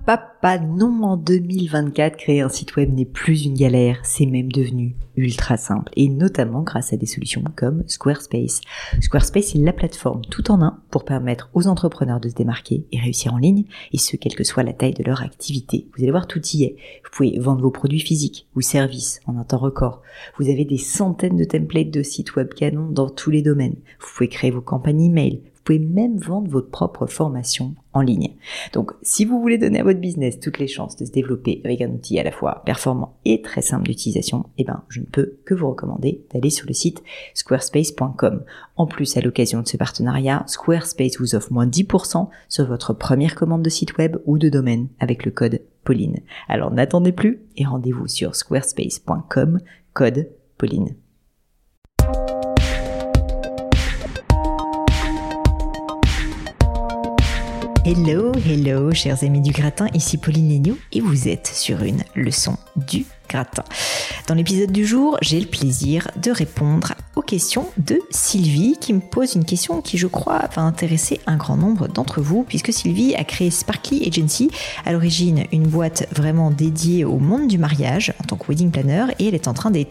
papa, non, en 2024, créer un site web n'est plus une galère, c'est même devenu ultra simple, et notamment grâce à des solutions comme Squarespace. Squarespace est la plateforme tout en un pour permettre aux entrepreneurs de se démarquer et réussir en ligne, et ce, quelle que soit la taille de leur activité. Vous allez voir, tout y est. Vous pouvez vendre vos produits physiques ou services en un temps record. Vous avez des centaines de templates de sites web canons dans tous les domaines. Vous pouvez créer vos campagnes email. Vous pouvez même vendre votre propre formation en ligne. Donc, si vous voulez donner à votre business toutes les chances de se développer avec un outil à la fois performant et très simple d'utilisation, je ne peux que vous recommander d'aller sur le site squarespace.com. En plus, à l'occasion de ce partenariat, Squarespace vous offre moins 10% sur votre première commande de site web ou de domaine avec le code Pauline. Alors, n'attendez plus et rendez-vous sur squarespace.com, code Pauline. Hello, chers amis du gratin, ici Pauline Léniaud et vous êtes sur une leçon du gratin. Dans l'épisode du jour, j'ai le plaisir de répondre aux questions de Sylvie qui me pose une question qui, je crois, va intéresser un grand nombre d'entre vous puisque Sylvie a créé Sparkly Agency, à l'origine une boîte vraiment dédiée au monde du mariage en tant que wedding planner, et elle est en train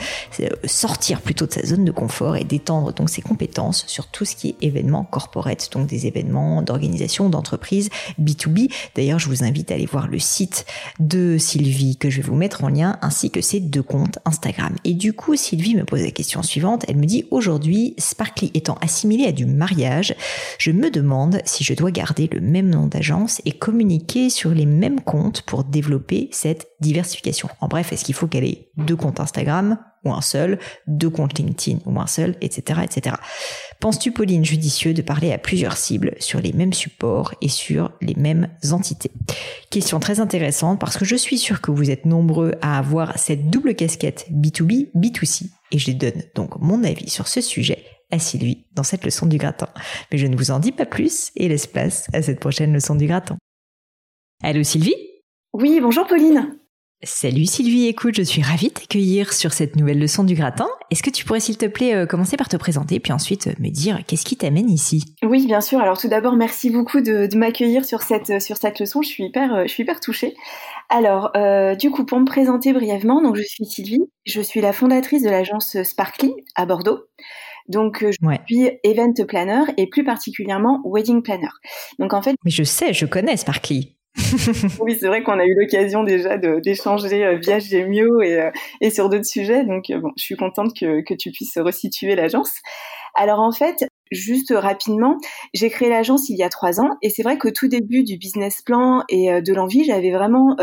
sortir plutôt de sa zone de confort et d'étendre donc ses compétences sur tout ce qui est événements corporate, donc des événements d'organisation, d'entreprise B2B. D'ailleurs, je vous invite à aller voir le site de Sylvie que je vais vous mettre en lien, ainsi que ses 2 comptes Instagram. Et du coup, Sylvie me pose la question suivante. Elle me dit: aujourd'hui, Sparkly étant assimilé à du mariage, je me demande si je dois garder le même nom d'agence et communiquer sur les mêmes comptes pour développer cette diversification. En bref, est-ce qu'il faut qu'elle ait 2 comptes Instagram ou un seul, 2 comptes LinkedIn ou un seul, etc., etc. Penses-tu, Pauline, judicieux de parler à plusieurs cibles sur les mêmes supports et sur les mêmes entités? Question très intéressante parce que je suis sûre que vous êtes nombreux à avoir cette double casquette B2B, B2C, et je donne donc mon avis sur ce sujet à Sylvie dans cette leçon du gratin. Mais je ne vous en dis pas plus et laisse place à cette prochaine leçon du gratin. Allô Sylvie? Oui, bonjour Pauline. Salut Sylvie, écoute, je suis ravie de t'accueillir sur cette nouvelle leçon du gratin. Est-ce que tu pourrais s'il te plaît commencer par te présenter puis ensuite me dire qu'est-ce qui t'amène ici? Oui, bien sûr. Alors tout d'abord, merci beaucoup de m'accueillir sur cette leçon. Je suis hyper touchée. Alors, du coup, pour me présenter brièvement, donc je suis Sylvie, je suis la fondatrice de l'agence Sparkly à Bordeaux. Donc, je suis event planner et plus particulièrement wedding planner. Donc en fait, mais je connais Sparkly. Oui, c'est vrai qu'on a eu l'occasion déjà d'échanger via Gemio et sur d'autres sujets. Donc, je suis contente que tu puisses resituer l'agence. Alors, en fait, juste rapidement, j'ai créé l'agence il y a 3 ans. Et c'est vrai qu'au tout début du business plan et de l'envie, j'avais vraiment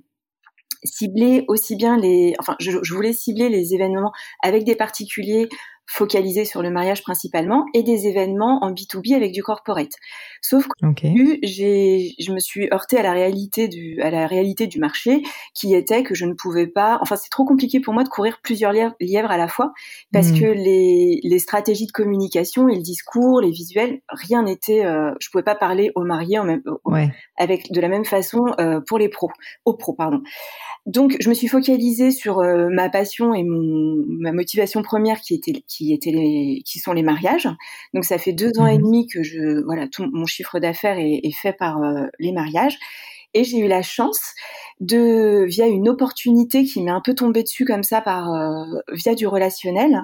ciblé aussi bien je voulais cibler les événements avec des particuliers focalisés sur le mariage principalement et des événements en B2B avec du corporate. Sauf qu'au début, je me suis heurtée à la réalité du marché qui était que je ne pouvais pas, c'est trop compliqué pour moi de courir plusieurs lièvres à la fois parce que les stratégies de communication et le discours, les visuels, rien n'était, je pouvais pas parler aux mariés avec de la même façon aux pros. Donc, je me suis focalisée sur ma passion et ma motivation première qui sont les mariages. Donc, ça fait 2 ans et demi que tout mon chiffre d'affaires est fait par les mariages. Et j'ai eu la chance via une opportunité qui m'est un peu tombée dessus comme ça via du relationnel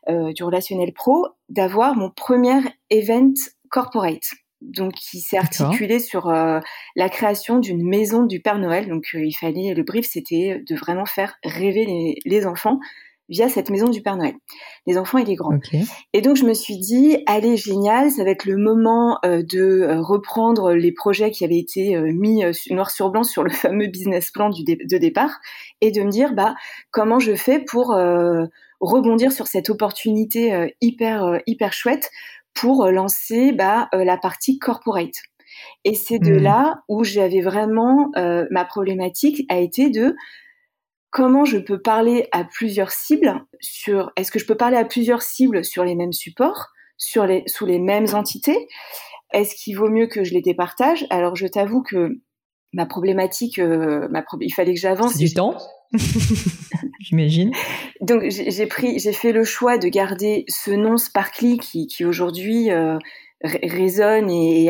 pro, d'avoir mon premier event corporate. Donc, qui s'est articulé sur la création d'une maison du Père Noël. Donc, le brief, c'était de vraiment faire rêver les enfants via cette maison du Père Noël, les enfants et les grands. Et donc, je me suis dit, allez, génial, ça va être le moment de reprendre les projets qui avaient été mis noir sur blanc sur le fameux business plan de départ et de me dire, comment je fais pour rebondir sur cette opportunité hyper chouette pour lancer la partie corporate. Et c'est de là où j'avais vraiment ma problématique a été de comment je peux parler à plusieurs cibles est-ce que je peux parler à plusieurs cibles sur les mêmes supports, sous les mêmes entités? Est-ce qu'il vaut mieux que je les départage? Alors je t'avoue que ma problématique, il fallait que j'avance. C'est du temps. J'imagine. Donc j'ai fait le choix de garder ce nom Sparkly qui aujourd'hui résonne et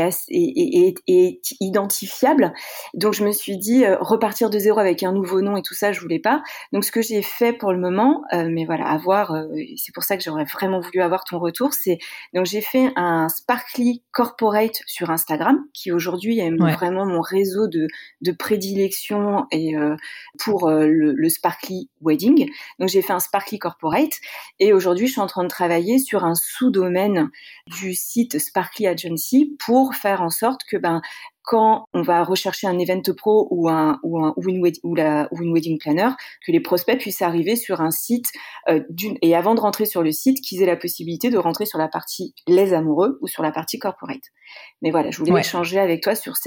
est identifiable. Donc je me suis dit repartir de zéro avec un nouveau nom et tout ça, je voulais pas. Donc ce que j'ai fait pour le moment, mais voilà, à voir, c'est pour ça que j'aurais vraiment voulu avoir ton retour, donc j'ai fait un Sparkly Corporate sur Instagram qui aujourd'hui est vraiment mon réseau de prédilection et pour le Sparkly Wedding. Donc j'ai fait un Sparkly Corporate et aujourd'hui je suis en train de travailler sur un sous-domaine du site Sparkly Agency pour faire en sorte que quand on va rechercher un event pro ou une wedding planner, que les prospects puissent arriver sur un site et avant de rentrer sur le site, qu'ils aient la possibilité de rentrer sur la partie les amoureux ou sur la partie corporate. Mais voilà, je voulais échanger avec toi sur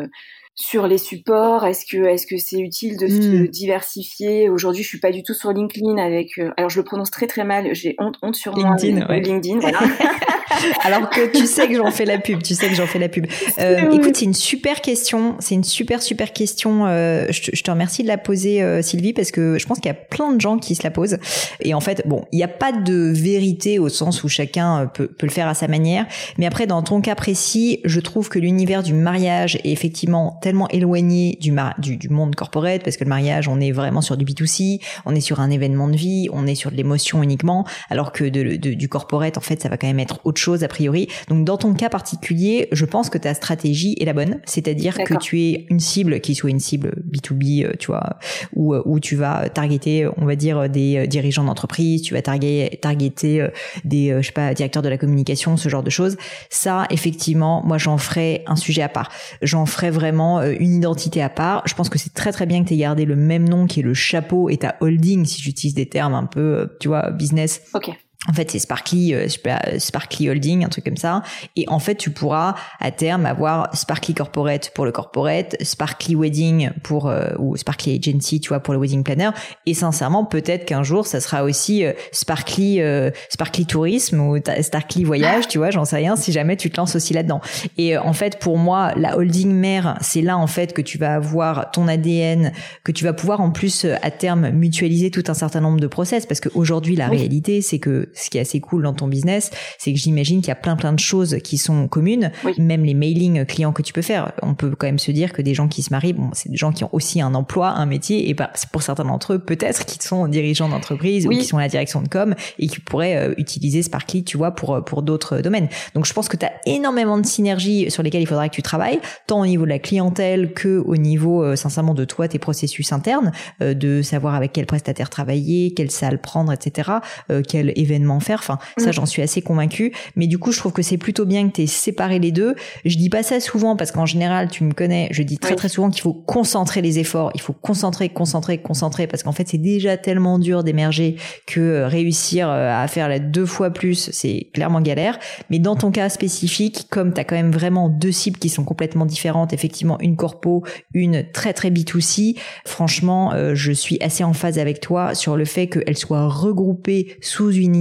sur les supports. Est-ce que c'est utile de se diversifier? Aujourd'hui, je suis pas du tout sur LinkedIn avec. Alors, je le prononce très très mal. J'ai honte sur LinkedIn, moi. LinkedIn, voilà. Alors que tu sais que j'en fais la pub. Écoute, c'est une super question. C'est une super question. Je te remercie de la poser, Sylvie, parce que je pense qu'il y a plein de gens qui se la posent. Et en fait, bon, il n'y a pas de vérité au sens où chacun peut le faire à sa manière. Mais après, dans ton cas précis, je trouve que l'univers du mariage est effectivement tellement éloigné du monde corporate, parce que le mariage, on est vraiment sur du B2C, on est sur un événement de vie, on est sur de l'émotion uniquement, alors que du corporate, en fait, ça va quand même être autre chose a priori. Donc dans ton cas particulier, je pense que ta stratégie est la bonne, c'est-à-dire que tu es une cible qui soit une cible B2B, tu vois, où tu vas targeter, on va dire, des dirigeants d'entreprise, tu vas targeter des je sais pas, directeurs de la communication, ce genre de choses. Ça, effectivement, moi j'en ferais un sujet à part. J'en ferais vraiment une identité à part. Je pense que c'est très très bien que tu aies gardé le même nom qui est le chapeau et ta holding, si j'utilise des termes un peu, tu vois, business. Ok. En fait, c'est Sparkly Holding, un truc comme ça. Et en fait, tu pourras à terme avoir Sparkly Corporate pour le corporate, Sparkly Wedding ou Sparkly Agency, tu vois, pour le wedding planner. Et sincèrement, peut-être qu'un jour, ça sera aussi Sparkly Tourisme ou Sparkly Voyage, tu vois, j'en sais rien, si jamais tu te lances aussi là-dedans. Et en fait, pour moi, la holding mère, c'est là en fait que tu vas avoir ton ADN, que tu vas pouvoir en plus à terme mutualiser tout un certain nombre de process, parce qu'aujourd'hui, la réalité, c'est que ce qui est assez cool dans ton business, c'est que j'imagine qu'il y a plein de choses qui sont communes, même les mailings clients que tu peux faire. On peut quand même se dire que des gens qui se marient, bon, c'est des gens qui ont aussi un emploi, un métier, et pour certains d'entre eux, peut-être qui sont dirigeants d'entreprise ou qui sont à la direction de com et qui pourraient utiliser Sparkly, tu vois, pour d'autres domaines. Donc, je pense que tu as énormément de synergies sur lesquelles il faudra que tu travailles, tant au niveau de la clientèle que au niveau, sincèrement, de toi, tes processus internes, de savoir avec quel prestataire travailler, quelle salle prendre, etc., quel événement faire. Enfin, ça, j'en suis assez convaincue. Mais du coup, je trouve que c'est plutôt bien que tu aies séparé les deux. Je dis pas ça souvent parce qu'en général, tu me connais, je dis très souvent qu'il faut concentrer les efforts. Il faut concentrer parce qu'en fait, c'est déjà tellement dur d'émerger que réussir à faire la 2 fois plus, c'est clairement galère. Mais dans ton cas spécifique, comme tu as quand même vraiment 2 cibles qui sont complètement différentes, effectivement, une corpo, une très très B2C, franchement, je suis assez en phase avec toi sur le fait qu'elles soient regroupées sous une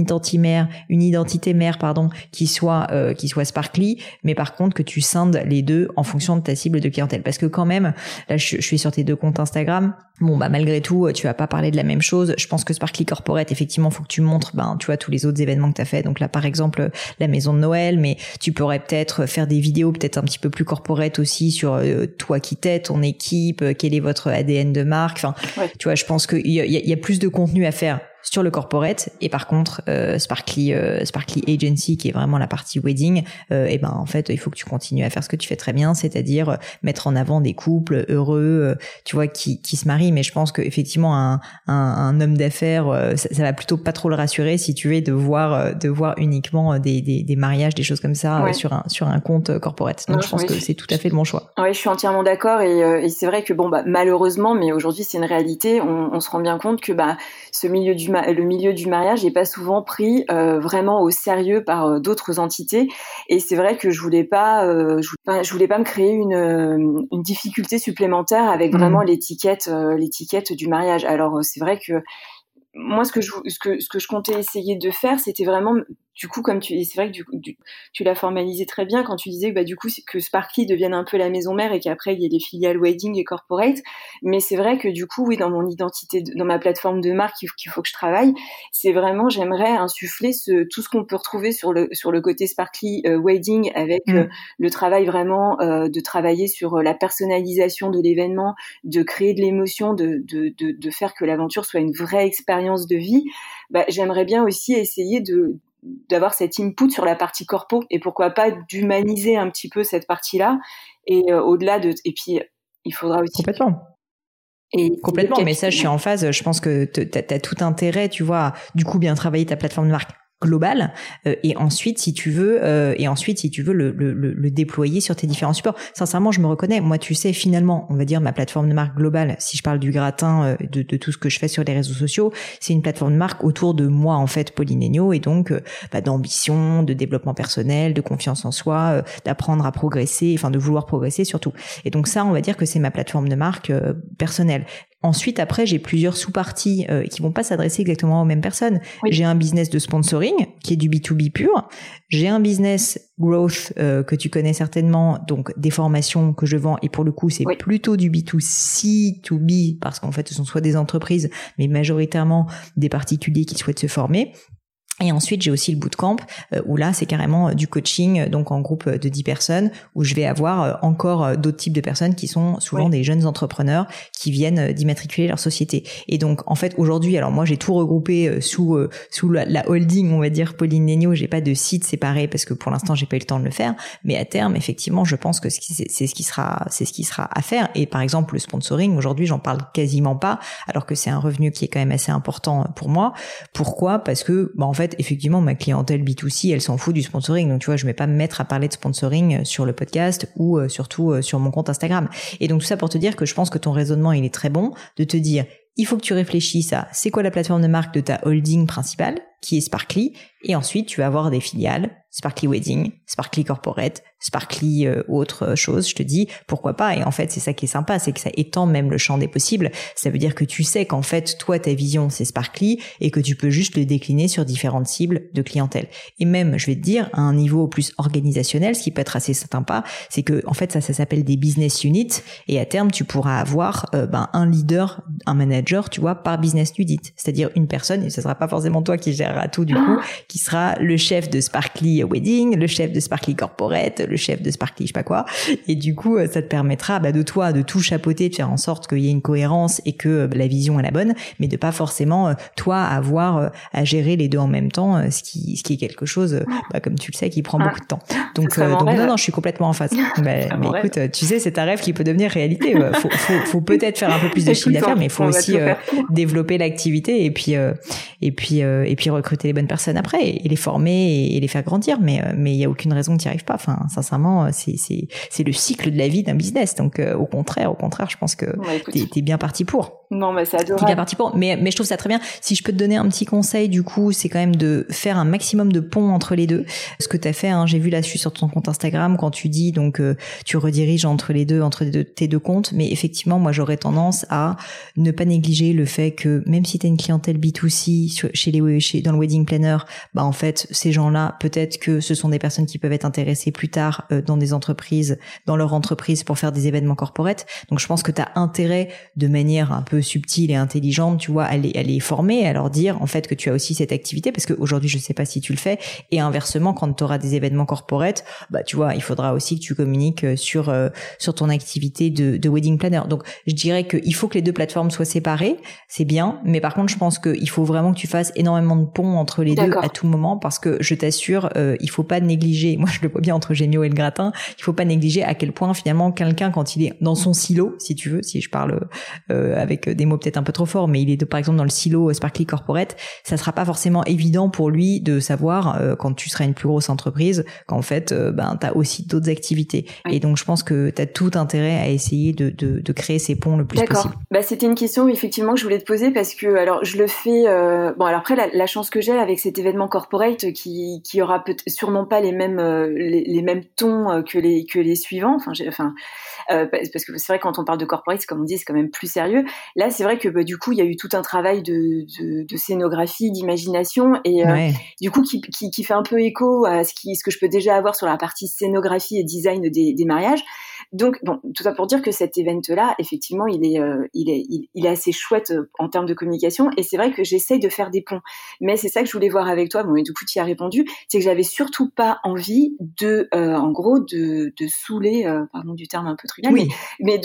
identité mère, qui soit Sparkly, mais par contre que tu scindes les deux en fonction de ta cible de clientèle. Parce que quand même, là je suis sur tes 2 comptes Instagram, bon malgré tout, tu vas pas parler de la même chose. Je pense que Sparkly Corporate, effectivement, faut que tu montres, tu vois, tous les autres événements que tu as fait. Donc là, par exemple, la maison de Noël, mais tu pourrais peut-être faire des vidéos peut-être un petit peu plus corporate aussi sur toi qui t'es, ton équipe, quel est votre ADN de marque. Enfin, tu vois, je pense qu'il y a plus de contenu à faire sur le corporate, et par contre Sparkly Agency, qui est vraiment la partie wedding, en fait il faut que tu continues à faire ce que tu fais très bien, c'est-à-dire mettre en avant des couples heureux, tu vois, qui se marient. Mais je pense que effectivement un homme d'affaires, ça va plutôt pas trop le rassurer, si tu veux, de voir uniquement des mariages, des choses comme ça sur un compte corporate. Donc je pense que c'est tout à fait le bon choix. Ouais, je suis entièrement d'accord, et c'est vrai que malheureusement, mais aujourd'hui c'est une réalité, on se rend bien compte que le milieu du mariage n'est pas souvent pris vraiment au sérieux par d'autres entités, et c'est vrai que je voulais pas me créer une difficulté supplémentaire avec vraiment l'étiquette du mariage. Alors c'est vrai que moi, ce que je comptais essayer de faire, c'était vraiment du coup, c'est vrai que tu l'as formalisé très bien quand tu disais que, du coup, que Sparkly devienne un peu la maison mère et qu'après il y ait les filiales wedding et corporate. Mais c'est vrai que du coup, oui, dans mon identité, dans ma plateforme de marque qu'il faut que je travaille, c'est vraiment, j'aimerais insuffler tout ce qu'on peut retrouver sur le côté Sparkly wedding avec le travail vraiment de travailler sur la personnalisation de l'événement, de créer de l'émotion, de faire que l'aventure soit une vraie expérience de vie. J'aimerais bien aussi essayer d'avoir cet input sur la partie corpo et pourquoi pas d'humaniser un petit peu cette partie-là et au-delà et puis il faudra aussi complètement, mais ça je suis en phase, je pense que t'as tout intérêt, tu vois, du coup bien travailler ta plateforme de marque global et ensuite si tu veux le déployer sur tes différents supports. Sincèrement, je me reconnais, moi tu sais, finalement on va dire ma plateforme de marque globale, si je parle du gratin de tout ce que je fais sur les réseaux sociaux, c'est une plateforme de marque autour de moi en fait, Pauline Ennio, et donc d'ambition, de développement personnel, de confiance en soi, d'apprendre à progresser, enfin de vouloir progresser surtout. Et donc ça, on va dire que c'est ma plateforme de marque personnelle. Ensuite, après, j'ai plusieurs sous-parties qui vont pas s'adresser exactement aux mêmes personnes. Oui. J'ai un business de sponsoring qui est du B2B pur. J'ai un business growth que tu connais certainement, donc des formations que je vends, et pour le coup, c'est plutôt du B2C, to B, parce qu'en fait, ce sont soit des entreprises, mais majoritairement des particuliers qui souhaitent se former. Et ensuite, j'ai aussi le bootcamp où là, c'est carrément du coaching, donc en groupe de 10 personnes, où je vais avoir encore d'autres types de personnes qui sont souvent des jeunes entrepreneurs qui viennent d'immatriculer leur société. Et donc, en fait, aujourd'hui, alors moi, j'ai tout regroupé sous la holding, on va dire, Pauline Ennio. J'ai pas de site séparé parce que pour l'instant, j'ai pas eu le temps de le faire. Mais à terme, effectivement, je pense que c'est ce qui sera à faire. Et par exemple, le sponsoring, aujourd'hui, j'en parle quasiment pas, alors que c'est un revenu qui est quand même assez important pour moi. Pourquoi ? Parce que, en fait, effectivement, ma clientèle B2C, elle s'en fout du sponsoring. Donc, tu vois, je vais pas me mettre à parler de sponsoring sur le podcast ou surtout sur mon compte Instagram. Et donc, tout ça pour te dire que je pense que ton raisonnement, il est très bon, de te dire, il faut que tu réfléchisses à c'est quoi la plateforme de marque de ta holding principale, qui est Sparkly, et ensuite, tu vas avoir des filiales, Sparkly Wedding, Sparkly Corporate, Sparkly autre chose, je te dis, pourquoi pas. Et en fait, c'est ça qui est sympa, c'est que ça étend même le champ des possibles. Ça veut dire que tu sais qu'en fait, toi, ta vision, c'est Sparkly, et que tu peux juste le décliner sur différentes cibles de clientèle. Et même, je vais te dire, à un niveau plus organisationnel, ce qui peut être assez sympa, c'est que, en fait, ça s'appelle des business units, et à terme, tu pourras avoir un leader, un manager, tu vois, par business unit. C'est-à-dire une personne, et ce sera pas forcément toi qui gérera tout du coup, qui sera le chef de Sparkly Wedding, le chef de Sparkly Corporate, le chef de Sparkly je sais pas quoi, et du coup ça te permettra de toi de tout chapeauter, de faire en sorte qu'il y ait une cohérence et que la vision est la bonne, mais de pas forcément toi avoir à gérer les deux en même temps, ce qui est quelque chose comme tu le sais qui prend beaucoup de temps. Donc non, je suis complètement en phase. Mais écoute, tu sais, c'est un rêve qui peut devenir réalité. Faut peut-être faire un peu plus de chiffre d'affaires, mais il faut aussi développer l'activité et puis recruter les bonnes personnes après et les former et les faire grandir, mais il y a aucune raison que tu n'y arrives pas. Enfin, sincèrement, c'est le cycle de la vie d'un business. Donc au contraire, je pense que t'es bien parti pour. Non, mais c'est adorable. T'es bien parti pour. Mais je trouve ça très bien. Si je peux te donner un petit conseil, du coup, c'est quand même de faire un maximum de ponts entre les deux. Ce que t'as fait, j'ai vu là, je suis sur ton compte Instagram quand tu dis donc tu rediriges entre tes deux comptes. Mais effectivement, moi, j'aurais tendance à ne pas négliger le fait que même si t'as une clientèle B2C dans le wedding planner, en fait, ces gens-là, peut-être que ce sont des personnes qui peuvent être intéressées plus tard dans leur entreprise pour faire des événements corporate. Donc, je pense que t'as intérêt de manière un peu subtile et intelligente, tu vois, à les former, à leur dire en fait que tu as aussi cette activité, parce qu'aujourd'hui je sais pas si tu le fais, et inversement quand tu auras des événements corporate, tu vois, il faudra aussi que tu communiques sur ton activité de wedding planner. Donc je dirais qu'il faut que les deux plateformes soient séparées, c'est bien, mais par contre je pense qu'il faut vraiment que tu fasses énormément de ponts entre les deux à tout moment, parce que je t'assure, il faut pas négliger, moi je le vois bien entre Gémio et le gratin, il faut pas négliger à quel point finalement quelqu'un quand il est dans son silo, si tu veux, si je parle avec des mots peut-être un peu trop forts, mais il est par exemple dans le silo Sparkly Corporate, ça sera pas forcément évident pour lui de savoir quand tu seras une plus grosse entreprise qu'en fait t'as aussi d'autres activités. Oui. Et donc je pense que t'as tout intérêt à essayer de créer ces ponts le plus possible. C'était une question effectivement que je voulais te poser parce que alors je le fais bon, alors après la chance que j'ai avec cet événement corporate qui aura sûrement pas les mêmes tons que les suivants. Parce que c'est vrai, quand on parle de corporate, comme on dit, c'est quand même plus sérieux. Là, c'est vrai que du coup, il y a eu tout un travail de scénographie, d'imagination, et du coup, qui fait un peu écho à ce que je peux déjà avoir sur la partie scénographie et design des mariages. Donc, bon, tout ça pour dire que cet event-là, effectivement, il est assez chouette en termes de communication, et c'est vrai que j'essaye de faire des ponts. Mais c'est ça que je voulais voir avec toi. Bon, et du coup, tu y as répondu. C'est que j'avais surtout pas envie en gros, de saouler, pardon du terme un peu trivial, mais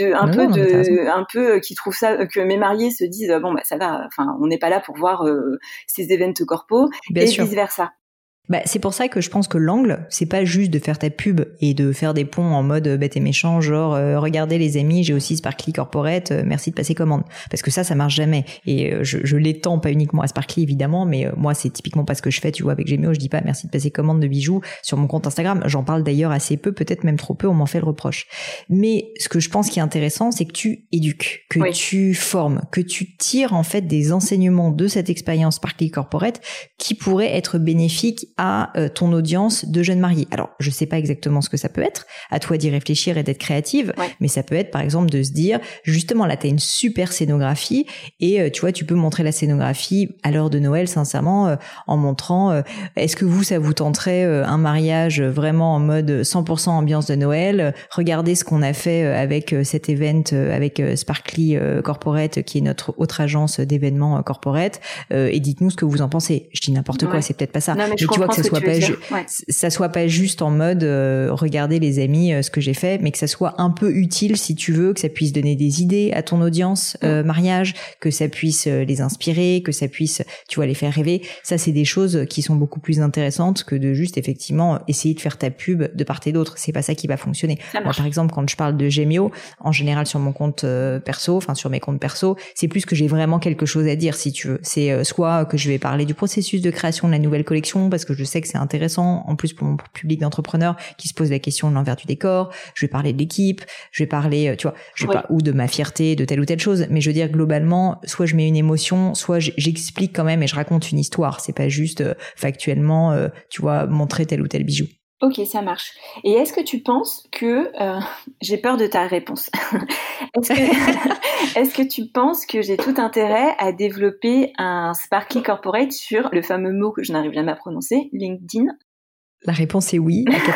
un peu qui trouve ça, que mes mariés se disent bon bah ça va. Enfin, on n'est pas là pour voir ces events corpo, et vice versa. Bah, c'est pour ça que je pense que l'angle, c'est pas juste de faire ta pub et de faire des ponts en mode bête et méchant, genre regardez les amis, j'ai aussi Sparkly Corporate, merci de passer commande. Parce que ça marche jamais. Et je l'étends pas uniquement à Sparkly évidemment, mais moi c'est typiquement pas ce que je fais, tu vois, avec Gemio, je dis pas merci de passer commande de bijoux sur mon compte Instagram. J'en parle d'ailleurs assez peu, peut-être même trop peu, on m'en fait le reproche. Mais ce que je pense qui est intéressant, c'est que tu éduques, que tu formes, que tu tires en fait des enseignements de cette expérience Sparkly Corporate qui pourraient être bénéfiques à ton audience de jeunes mariés. Alors, je sais pas exactement ce que ça peut être, à toi d'y réfléchir et d'être créative, mais ça peut être par exemple de se dire, justement là, t'as une super scénographie et tu vois, tu peux montrer la scénographie à l'heure de Noël, sincèrement, en montrant, est-ce que ça vous tenterait un mariage vraiment en mode 100% ambiance de Noël, regardez ce qu'on a fait avec cet event, avec Sparkly Corporate, qui est notre autre agence d'événements corporate, et dites-nous ce que vous en pensez. Je dis n'importe quoi, c'est peut-être pas ça. Non, mais tu vois, que ça soit pas juste en mode regardez les amis ce que j'ai fait, mais que ça soit un peu utile si tu veux, que ça puisse donner des idées à ton audience mariage, que ça puisse les inspirer, que ça puisse, tu vois, les faire rêver. Ça, c'est des choses qui sont beaucoup plus intéressantes que de juste effectivement essayer de faire ta pub de part et d'autre. C'est pas ça qui va fonctionner. Moi, par exemple, quand je parle de Gemio, en général sur mon compte perso, enfin sur mes comptes perso, c'est plus que j'ai vraiment quelque chose à dire, si tu veux. C'est soit que je vais parler du processus de création de la nouvelle collection, parce que je sais que c'est intéressant, en plus pour mon public d'entrepreneurs qui se pose la question de l'envers du décor. Je vais parler de l'équipe, je vais parler, tu vois, je vais pas, ou de ma fierté, de telle ou telle chose, mais je veux dire globalement, soit je mets une émotion, soit j'explique quand même et je raconte une histoire. C'est pas juste factuellement, tu vois, montrer tel ou tel bijou. Ok, ça marche. Et est-ce que tu penses que... j'ai peur de ta réponse. Est-ce que tu penses que j'ai tout intérêt à développer un Sparkly Corporate sur le fameux mot que je n'arrive jamais à prononcer, LinkedIn? La réponse est oui, à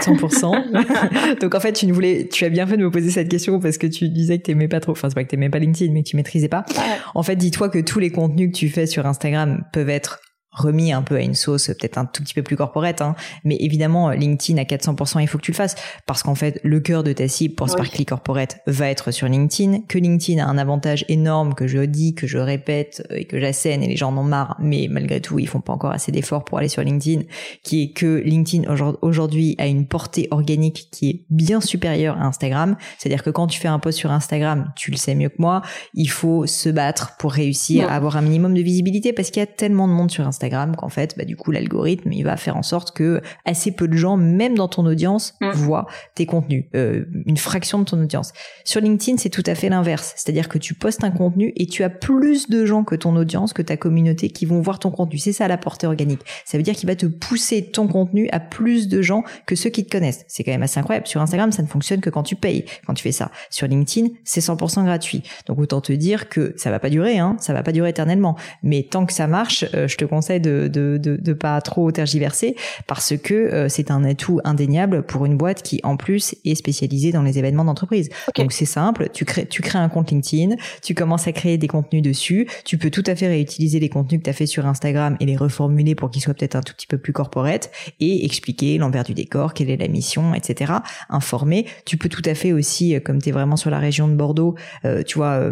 400%. Donc en fait, tu as bien fait de me poser cette question parce que tu disais que t'aimais pas trop, enfin c'est pas que t'aimais pas LinkedIn, mais que tu maîtrisais pas. En fait, dis-toi que tous les contenus que tu fais sur Instagram peuvent être remis un peu à une sauce peut-être un tout petit peu plus corporate, hein. Mais évidemment LinkedIn à 400%, il faut que tu le fasses parce qu'en fait le cœur de ta cible pour Sparkly Corporate va être sur LinkedIn, que LinkedIn a un avantage énorme que je dis, que je répète et que j'assène et les gens en ont marre, mais malgré tout ils font pas encore assez d'efforts pour aller sur LinkedIn, qui est que LinkedIn aujourd'hui a une portée organique qui est bien supérieure à Instagram. C'est-à-dire que quand tu fais un post sur Instagram, tu le sais mieux que moi, il faut se battre pour réussir à avoir un minimum de visibilité parce qu'il y a tellement de monde sur Instagram qu'en fait, du coup, l'algorithme, il va faire en sorte que assez peu de gens, même dans ton audience, voient tes contenus, une fraction de ton audience. Sur LinkedIn, c'est tout à fait l'inverse. C'est-à-dire que tu postes un contenu et tu as plus de gens que ton audience, que ta communauté qui vont voir ton contenu. C'est ça la portée organique. Ça veut dire qu'il va te pousser ton contenu à plus de gens que ceux qui te connaissent. C'est quand même assez incroyable. Sur Instagram, ça ne fonctionne que quand tu payes, quand tu fais ça. Sur LinkedIn, c'est 100% gratuit. Donc autant te dire que ça va pas durer, hein. Ça va pas durer éternellement. Mais tant que ça marche, je te conseille de pas trop tergiverser parce que c'est un atout indéniable pour une boîte qui en plus est spécialisée dans les événements d'entreprise. Donc c'est simple, tu crées un compte LinkedIn, tu commences à créer des contenus dessus, tu peux tout à fait réutiliser les contenus que tu as fait sur Instagram et les reformuler pour qu'ils soient peut-être un tout petit peu plus corporate et expliquer l'envers du décor, quelle est la mission, etc. Informer. Tu peux tout à fait aussi, comme tu es vraiment sur la région de Bordeaux, tu vois,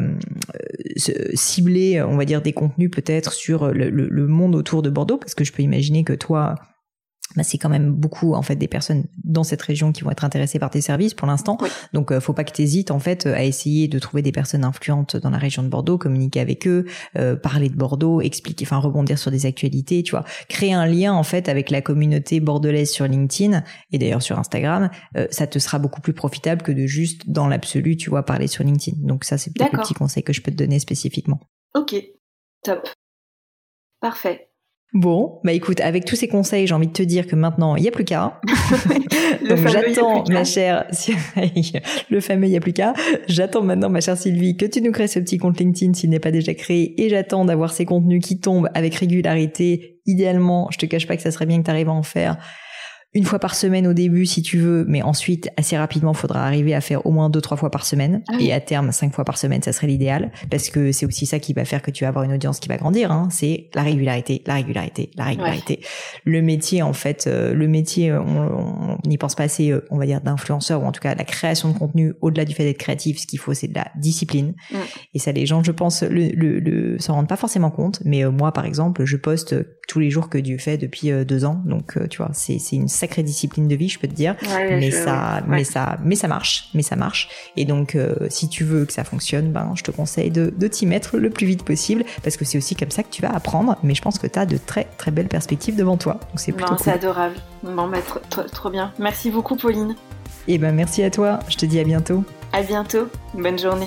cibler, on va dire, des contenus peut-être sur le monde autour de Bordeaux, parce que je peux imaginer que toi, c'est quand même beaucoup en fait des personnes dans cette région qui vont être intéressées par tes services pour l'instant. Donc faut pas que tu hésites en fait à essayer de trouver des personnes influentes dans la région de Bordeaux, communiquer avec eux, parler de Bordeaux, expliquer, enfin rebondir sur des actualités, tu vois, créer un lien en fait avec la communauté bordelaise sur LinkedIn et d'ailleurs sur Instagram, ça te sera beaucoup plus profitable que de juste dans l'absolu, tu vois, parler sur LinkedIn. Donc ça c'est peut-être le petit conseil que je peux te donner spécifiquement. Ok, top. Parfait. Bon, bah écoute, avec tous ces conseils, j'ai envie de te dire que maintenant, il n'y a plus qu'à. Donc j'attends, ma chère, le fameux il n'y a plus qu'à. J'attends maintenant, ma chère Sylvie, que tu nous crées ce petit compte LinkedIn s'il n'est pas déjà créé, et j'attends d'avoir ces contenus qui tombent avec régularité. Idéalement, je te cache pas que ça serait bien que tu arrives à en faire une fois par semaine au début si tu veux, mais ensuite assez rapidement il faudra arriver à faire au moins 2-3 fois par semaine, et à terme 5 fois par semaine, ça serait l'idéal, parce que c'est aussi ça qui va faire que tu vas avoir une audience qui va grandir, hein. C'est la régularité. Ouais. Le métier en fait, on n'y pense pas assez, on va dire d'influenceur, ou en tout cas la création de contenu, au-delà du fait d'être créatif, ce qu'il faut c'est de la discipline, et ça les gens je pense s'en rendent pas forcément compte, mais moi par exemple je poste tous les jours que Dieu fait depuis 2 ans, donc tu vois c'est une sacrée discipline de vie, je peux te dire, mais ça marche. Et donc, si tu veux que ça fonctionne, je te conseille de t'y mettre le plus vite possible, parce que c'est aussi comme ça que tu vas apprendre. Mais je pense que tu as de très très belles perspectives devant toi. Donc c'est plutôt cool. C'est adorable. Trop bien. Merci beaucoup, Pauline. Et merci à toi. Je te dis à bientôt. À bientôt. Bonne journée.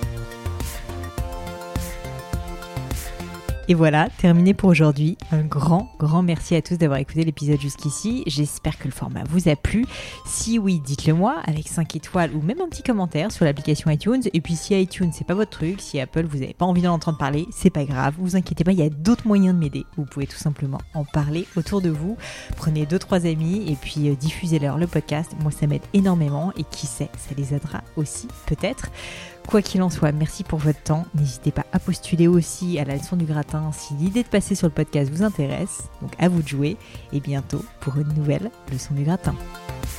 Et voilà, terminé pour aujourd'hui. Un grand merci à tous d'avoir écouté l'épisode jusqu'ici. J'espère que le format vous a plu. Si oui, dites-le moi avec 5 étoiles ou même un petit commentaire sur l'application iTunes. Et puis si iTunes c'est pas votre truc, si Apple vous n'avez pas envie d'en entendre parler, c'est pas grave, vous inquiétez pas, il y a d'autres moyens de m'aider. Vous pouvez tout simplement en parler autour de vous. Prenez 2-3 amis et puis diffusez-leur le podcast. Moi ça m'aide énormément et qui sait, ça les aidera aussi peut-être. Quoi qu'il en soit, merci pour votre temps. N'hésitez pas à postuler aussi à la leçon du gratin si l'idée de passer sur le podcast vous intéresse. Donc à vous de jouer et bientôt pour une nouvelle leçon du gratin.